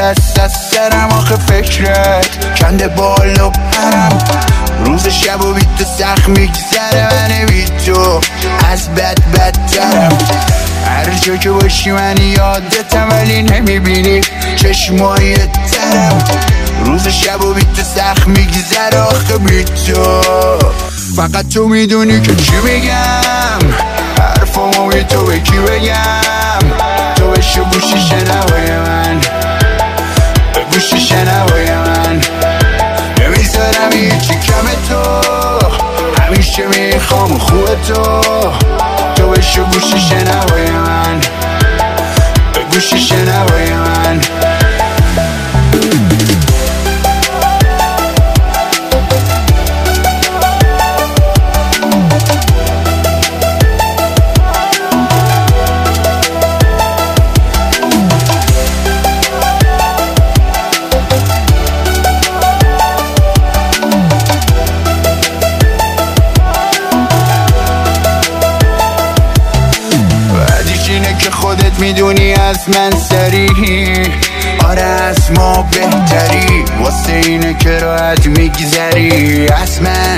دست از سرم آخه فکرت کنده بالا پرم روز شب و بی تو سخت میگذره من بی تو از بدترم هر جا که باشی من یادتم ولی نمیبینی چشمای ترم روز شب و بی تو سخت میگذره آخه بی تو فقط تو میدونی که چی میگم حرفامو بی تو به کی بگم تو بشو گوشی شنوای من به گوشی شنوای من نمیذارم هیچی کم تو همیشه میخوام خوب تو بشو گوشی شنوای من به گوشی شنوای من که خودت میدونی از من سریح آره از ما بهتری واسه اینه که راحت میگذری از من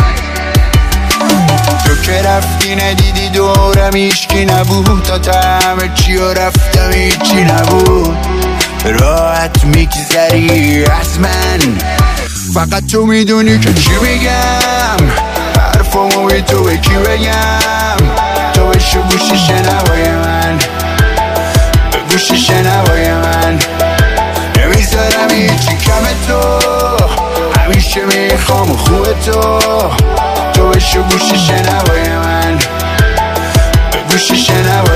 تو که رفتی ندیدی دورم هیچکی نبود تا همه چی و رفتم هیچی نبود راحت میگذری از من فقط تو میدونی که چی میگم حرفامو بی تو به کی بگم تو بشو گوشی شنوای من به گوشی شنوای من نمیذارم هیچی کم تو همیشه میخوام خوب تو بشو گوشی شنوای من به گوشی شنوای